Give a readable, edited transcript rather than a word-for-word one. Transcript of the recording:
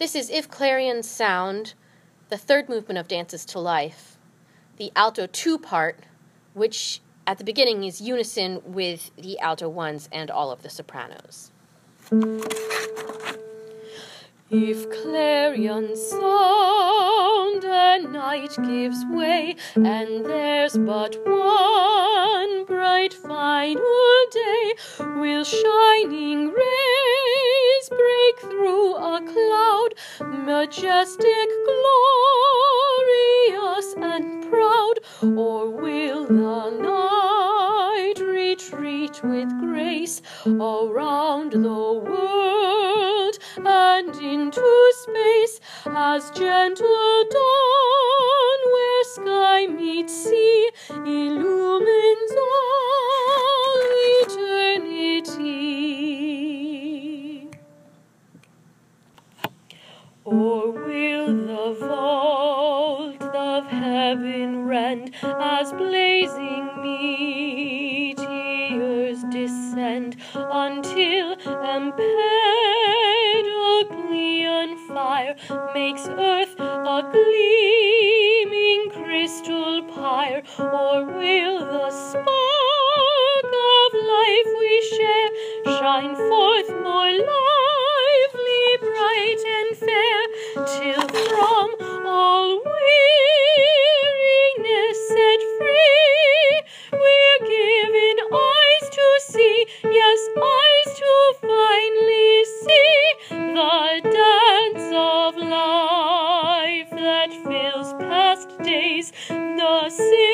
This is If Clarions Sound, the third movement of Dances to Life, the alto 2 part, which at the beginning is unison with the alto 1s and all of the sopranos. If clarions sound, and night gives way, and there's but one bright final day, will shining rays break through a cloud, majestic, glorious, and proud, or will the night retreat with grace around the world and into space, as gentle dawn where sky meets sea illumines all eternity? Or will the vault of heaven rend as blazing meteors descend, until Empedoclean fire makes earth a gleaming crystal pyre? Or will the spark of life we share shine forth more lively, bright, and fair, till from all weariness set free, we're given eyes to see, yes, eyes to finally see the dance of life that fills past days, the